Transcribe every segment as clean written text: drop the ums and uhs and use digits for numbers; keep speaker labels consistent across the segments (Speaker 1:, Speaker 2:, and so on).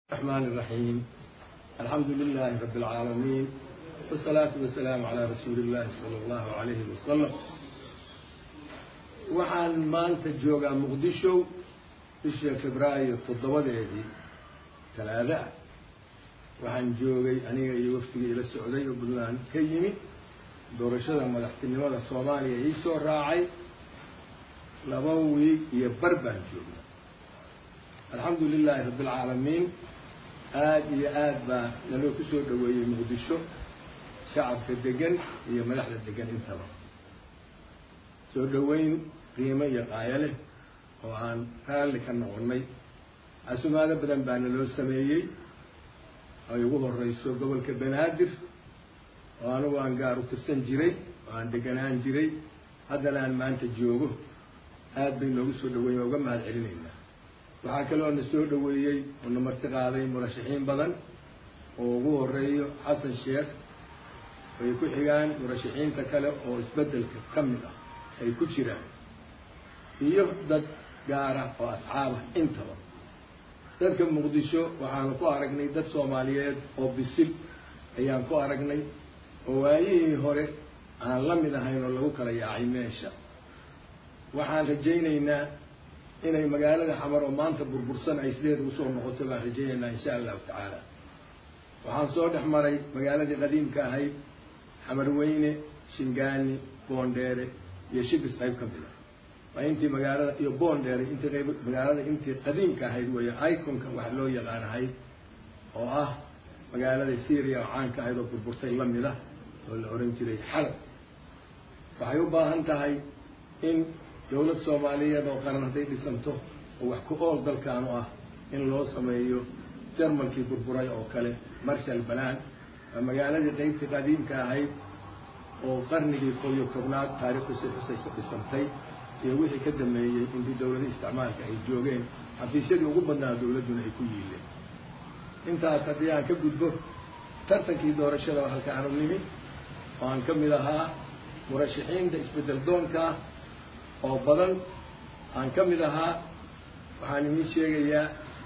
Speaker 1: الرحمن الرحيم. الحمد لله رب العالمين، والصلاة والسلام على رسول الله صلى الله عليه وسلم. waxaan maanta joogaa muqdisho bishii Febraayo 7 talaada waxaan joogay aniga iyo waftigii ila socday oo Puntland ka yimid doorashada madaxtinimada Soomaaliya ay soo raacay 2 wiig iyo barbaan joognaa. alxamdulilaahi rabbil caalamiin. aad iyo aad baa naloo ku soo dhaweeyay muqdisho, shacabka degan iyo madaxda degan intaba. soo dhaweyn qiimo iyo qaaya leh oo aan raalli ka noqonnay. casumaado badan baa naloo sameeyey ay ugu horeyso gobolka Banaadir oo anigu aan gaar u tirsan jiray oo aan deganaan jiray, haddana aan maanta joogo. aad bay noogu soo dhaweeyeen, uga mahad celinaynaa. waxaa kaloo na soo dhaweeyey oo na marti qaaday murashaxiin badan oo ugu horeeyo xasan sheekh, ay ku xigaan murashaxiinta kale oo isbeddelka ka mid ah ay ku jiraan, iyo dad gaar ah oo asxaab ah intaba. dadka muqdisho waxaanu ku aragnay dad Soomaaliyeed oo bisil ayaan ku aragnay, oo waayihii hore aan la mid ahayn oo lagu kala yaacay meesha. waxaan rajaynaynaa inay magaalada xamar oo maanta burbursan ay sideeda usoo noqoto baan rajaynaynaa insha allahu tacaala. waxaan soo dhex maray magaaladii qadiimka ahayd xamarweyne, shingaani, boondheere iyo shibis qayb ka mid ah. waa intii magaalada iyo boondheere intii qayb magaalada intii qadiimka ahayd weeye iconka wax loo yaqaan ahayd, oo ah magaalada Syria oo caanka ahayd oo burburtay la mid ah oo la oran jiray Xalab. waxay u baahan tahay in dawlad Soomaaliyeed oo qaran hadday dhisanto oo wax ku ool dalkaanu ah in loo sameeyo jarmalkii burburay oo kale Marshal Balaan. waa magaaladii qaybtii qadiimka ahayd oo qarnigii 11aad taariikhdiisa dhisantay iyo wixii ka dambeeyey intii dawladda isticmaalka ay joogeen, xafiisyadii ugu badnaa dawladduna ay ku yiileen. intaas haddii aan ka gudbo tartankii doorashada oo halka aanu nimid oo aan ka mid ahaa murashaxiinta isbeddel doonka oo badan aan ka mid ahaa, waxaan idiin sheegayaa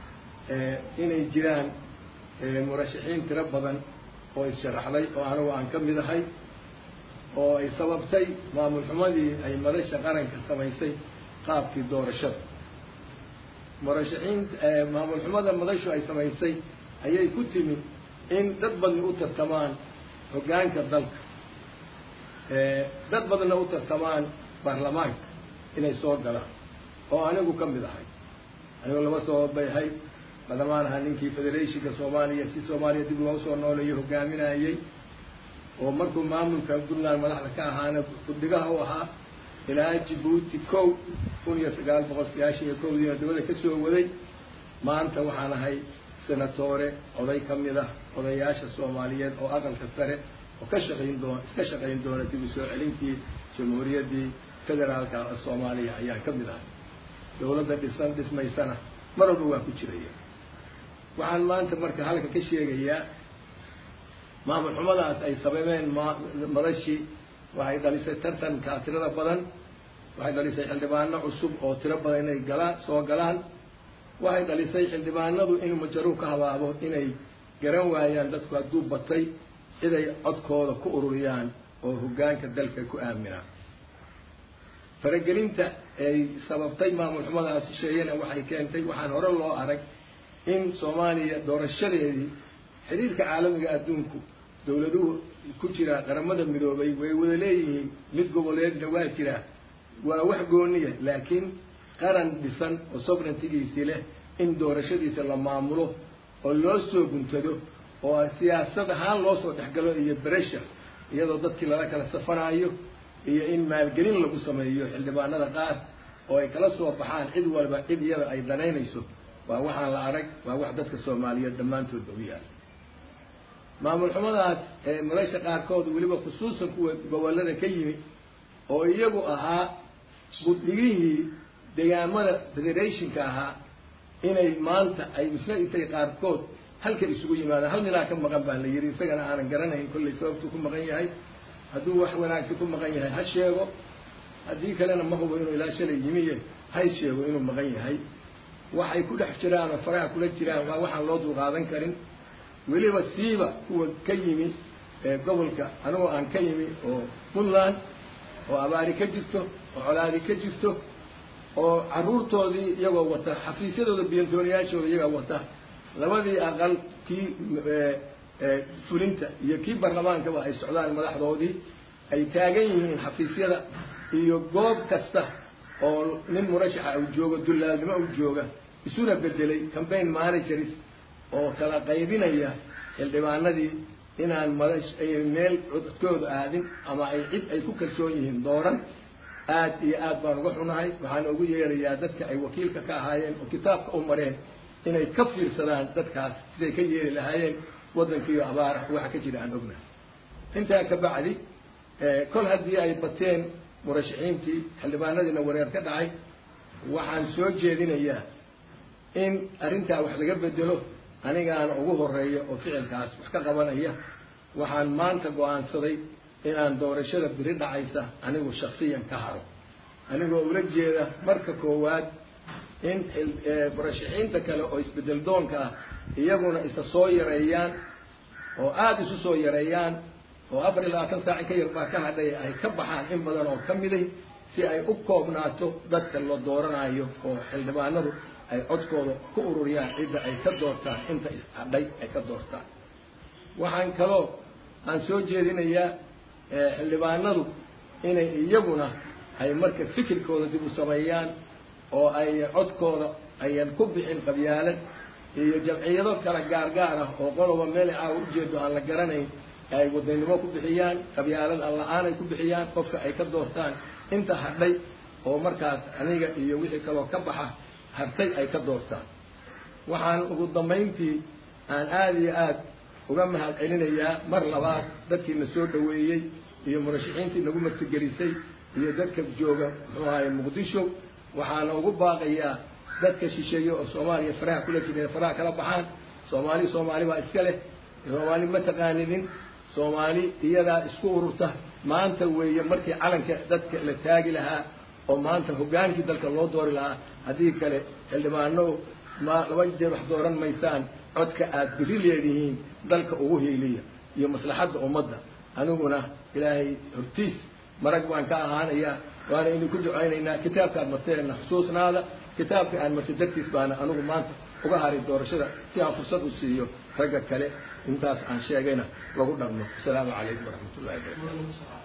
Speaker 1: inay jiraan murashaxiin tiro badan oo issharaxday oo anigu aan ka mid ahay, oo ay sababtay maamul xumadii ay madasha qaranka samaysay qaabkii doorashada. maamul xumada madashu ay samaysay ayay ku timid in dad badni u tartamaan hoggaanka dalka, dad badanna u tartamaan baarlamaanka inay soo galaan, oo anigu ka mid ahay. anigu laba sabab bay ahayd. madamaan ahaa ninkii federeeshinka Soomaaliya si Soomaaliya dib loo soo nooleeyo hogaaminayay, oo markuu maamulka Puntland madaxda ka ahaana guddigaha u ahaa ilaa Djibouti 1991 dibadda ka soo waday. maanta waxaan ahay senatore, oday ka mid ah odayaasha Soomaaliyeed oo aqalka sare oo iska shaqayn doona dib u soo celintii jamhuuriyaddii federaalka Soomaaliya ayaan ka mid ahay. dawladda dhismaysana mar walba waa ku jiraya. waxaan maanta marka halka ka sheegayaa maamul xumadaas ay sababeen madashii waxay dhalisay tartanka tirada badan, waxay dhalisay xildhibaano cusub oo tiro badan inay soo galaan, waxay dhalisay xildhibaanadu in majaruur ka habaabo inay garan waayaan dadku hadduu batay ciday codkooda ku ururiyaan oo hoggaanka dalka ku aaminaan. faragelinta ay sababtay maamul xumadaas sheeyana waxay keentay waxaan hore loo arag in Soomaaliya doorashadeedii xiriirka caalamiga adduunku dawladuhu ku jira qaramada midoobay way wada leeyihiin, mid goboleedna waa jira, waa wax gooniya, laakiin qaran dhisan oo sovereignty-giisii leh in doorashadiisa la maamulo oo loo soo guntado oo siyaasad ahaan loo soo dhexgalo iyo pressure iyadoo dadkii lala kala safanayo, iyo in maalgelin lagu sameeyo xildhibaanada qaar oo ay kala soo baxaan cid walba cid iyada ay danaynayso. waa waxaan la arag, waa wax dadka Soomaaliyeed dhammaantood u yaal. maamul xumadaas madasha qaarkood weliba khusuusan kuwa gobollada ka yimid oo iyagu ahaa guddigihii deegaamada federationka ahaa, inay maanta ay isla intay qaarkood halka isugu yimaadaan. hal ninaa ka maqan baa la yidhi, isagana aanan garanayn kollay sababtuu ku maqan yahay. hadduu wax wanaagsan ku maqan yahay ha sheego, haddii kalena ma hubo inuu ilaa shalay yimiye hay sheego inuu maqan yahay. waxay ku dhex jiraan oo faraha kula jiraan waa waxaan loo dulqaadan karin weliba siiba kuwa ka yimi gobolka anigoo aan ka yimi oo Puntland oo abaari ka jirto oo colaadi ka jirto oo caruurtoodii iyagoo wata xafiisyadooda biyantooniyaashooda iyagoo wata labadii aqal kii fulinta iyo kii baarlamaanka waa ay socdaan madaxdoodii ay taagan yihiin xafiisyada iyo goob kasta oo nin murashaxa uu joogo dullaalnimo uu jooga isuna bedelay campaign managers oo kala qaybinaya xildhibaanadii inaan meel codkooda aadin ama ay cid ay ku kalsoon yihiin dooran aad iyo aad baan uga xunahay waxaan ugu yeerayaa dadka ay wakiilka ka ahaayeen oo kitaabka u mareen inay ka fiirsadaan dadkaas siday ka yeeli lahaayeen waddankiiyo abaara waxa ka jira aan ognahay intaa ka bacdi kol haddii ay bateen murashaxiintii xildhibaanadiina wareer ka dhacay waxaan soo jeedinayaa in arrintaa wax laga bedelo anigaana ugu horeeyo oo ficilkaas wax ka qabanaya waxaan maanta go'aansaday inaan doorashada biri dhacaysa anigu shakhsiyan ka haro anigoo ula jeeda marka koowaad in murashaxiinta kale oo isbedel doonka ah iyaguna isa soo yareeyaan oo aada isu soo yareeyaan oo 24 saac ka yar baa ka hadhay ay ka baxaan in badan oo ka miday si ay u koobnaato dadka la dooranayo oo xildhibaanadu ay codkooda ku ururiyaan cidda ay ka doortaan inta is hadhay ay ka doortaan waxaan kaloo aan soo jeedinayaa xildhibaanadu inay iyaguna ay marka fikirkooda dib u sameeyaan oo ay codkooda ayan ku bixin qabyaalad iyo jamciyado kala gaargaar ah oo qoloba meel ay u jeedo aan la garanayn ay wadanimo ku bixiyaan qabyaalad aan ay ku bixiyaan qofka ay ka doortaan inta hadhay oo markaas aniga iyo wixii kaloo ka baxa hartay ay ka doortaan waxaan ugu dambeyntii aan aad iyo aad uga mahad celinayaa mar labaad dadkii na soo dhaweeyey iyo murashaxiintii nagu martigelisay iyo dadka jooga muxuu ahaay Muqdisho waxaana ugu baaqayaa dadka shisheeye oo Soomaaliya faraha kula jira faraha kala baxaan Soomaali baa iska leh Soomaali ma taqaanidin Soomaali iyada isku ururta maanta weeye markii calanka dadka la taagi lahaa oo maanta hogaankii dalka loo doori lahaa haddii kale xildhibaano ma laba jeer wax dooran maysaan codka aad biri leedihiin dalka ugu heeliya iyo maslaxadda ummadda aniguna ilaahay hortiis marag baan ka ahaanayaa waana inuu ku ducaynaynaa kitaabkaad marteena xusuusnaada kitaabka aan martay dartiis baana anigu maanta uga haray doorashada si aan fursad u siiyo ragga kale intaas aan sheegayna lagu dhaqmo. Assalaamu calaykum waraxmatullaahi wabarakaatuh.